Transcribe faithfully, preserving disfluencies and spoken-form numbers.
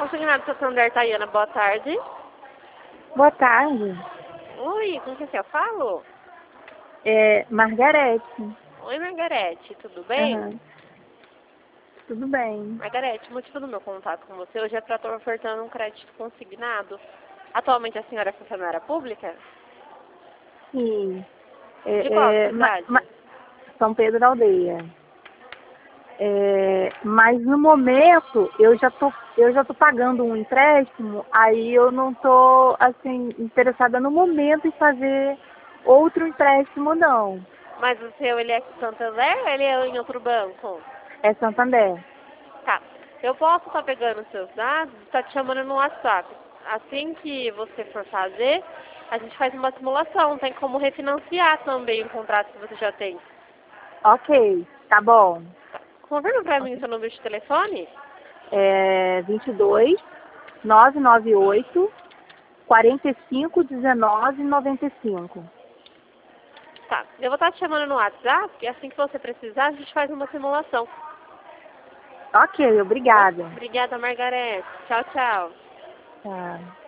Consignado Santander, Tayana, boa tarde. Boa tarde. Oi, com quem que eu falo? É Margarete. Oi, Margarete, tudo bem? Aham. Tudo bem. Margarete, o motivo do meu contato com você hoje é para estar ofertando um crédito consignado. Atualmente a senhora é funcionária pública? Sim. De qual É, é, ma- cidade? ma- São Pedro da Aldeia. É, mas no momento eu já tô eu já tô pagando um empréstimo, aí eu não tô assim interessada no momento em fazer outro empréstimo não. Mas o seu, ele é Santander ou ele é em outro banco? É Santander. Tá. Eu posso estar pegando os seus dados e estar te chamando no WhatsApp. Assim que você for fazer, a gente faz uma simulação. Tem como refinanciar também o contrato que você já tem. Ok, tá bom. Confirma pra mim o seu número de telefone. É vinte e dois, nove nove oito, quarenta e cinco, dezenove, noventa e cinco. Tá. Eu vou estar te chamando no WhatsApp e assim que você precisar, a gente faz uma simulação. Ok, Tá bom? obrigada. Obrigada, Margarete. Tchau, tchau. Tá.